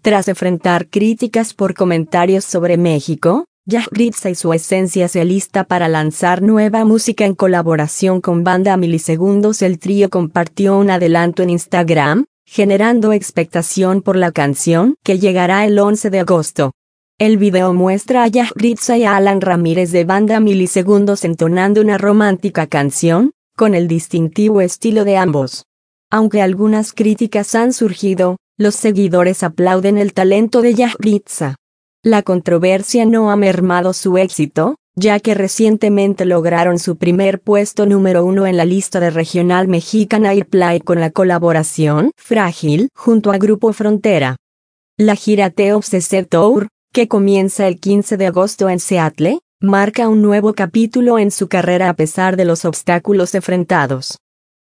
Tras enfrentar críticas por comentarios sobre México, Yajritza y su esencia se alista para lanzar nueva música en colaboración con Banda Milisegundos. El trío compartió un adelanto en Instagram, generando expectación por la canción que llegará el 11 de agosto. El video muestra a Yajritza y a Alan Ramírez de Banda Milisegundos entonando una romántica canción, con el distintivo estilo de ambos. Aunque algunas críticas han surgido, los seguidores aplauden el talento de Yajritza. La controversia no ha mermado su éxito, ya que recientemente lograron su primer puesto número 1 en la lista de Regional Mexicana Airplay con la colaboración Frágil junto a Grupo Frontera. La gira The Obsessed Tour, que comienza el 15 de agosto en Seattle, marca un nuevo capítulo en su carrera a pesar de los obstáculos enfrentados.